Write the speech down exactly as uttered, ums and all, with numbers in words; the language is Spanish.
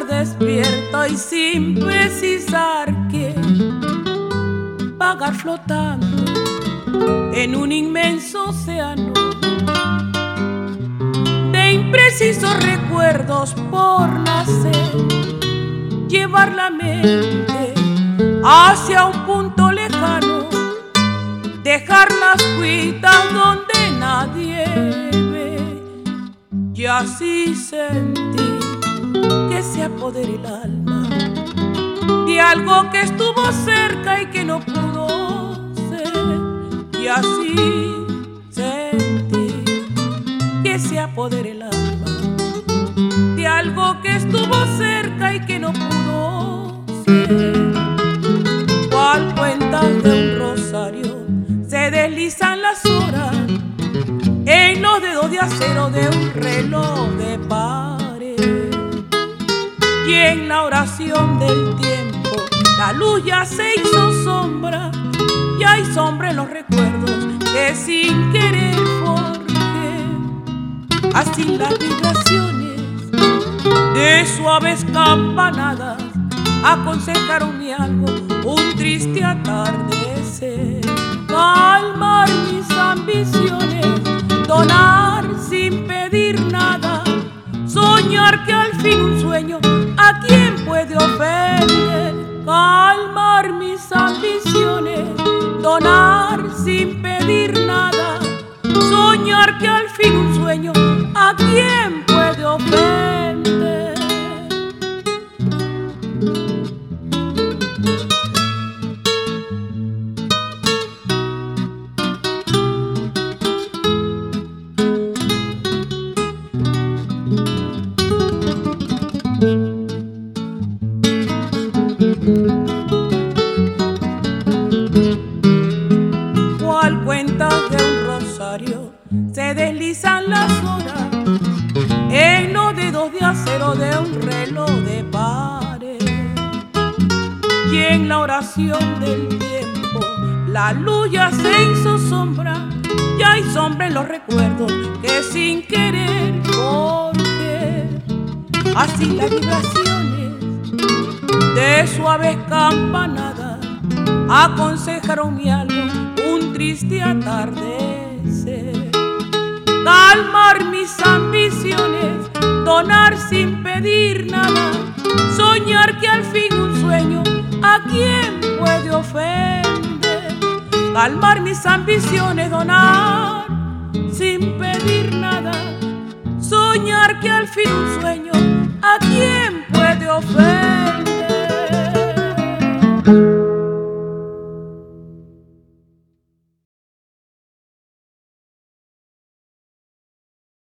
amor despierta y sin precisar que vagar flotando en un inmenso océano de imprecisos recuerdos por nacer, llevar la mente hacia un punto lejano, dejar las cuitas donde nadie ve, y así sentí que se apodera el alma de algo que estuvo cerca y que no pudo ser, y así sentí que se apodera el alma de algo que estuvo cerca y que no pudo ser. Cual cuenta de un rosario se deslizan las horas en los dedos de acero de un reloj de pared, y en la oración del tiempo la luz ya se hizo sombra, y hay sombra en los recuerdos que sin querer forjé. Así las vibraciones de suaves campanadas aconsejaron mi algo un triste atardecer. Calmar mis ambiciones, donar sin pedir nada, soñar que al fin un sueño a quien puede ofender. Calmar mis ambiciones, donar sin pedir nada, soñar que al fin un sueño a quien puede ofender. Cual cuenta de un rosario se deslizan las horas en los dedos de acero de un reloj de pared, y en la oración del tiempo la luz ya se hizo sombra, y hay sombra en los recuerdos que sin querer forjé. Así las vibraciones de suaves campanadas aconsejaron mi alma un triste atardecer. Calmar mis ambiciones, donar sin pedir nada, soñar que al fin un sueño a quien puede ofender. Calmar mis ambiciones, donar sin pedir nada, soñar que al fin un sueño a quien puede ofender.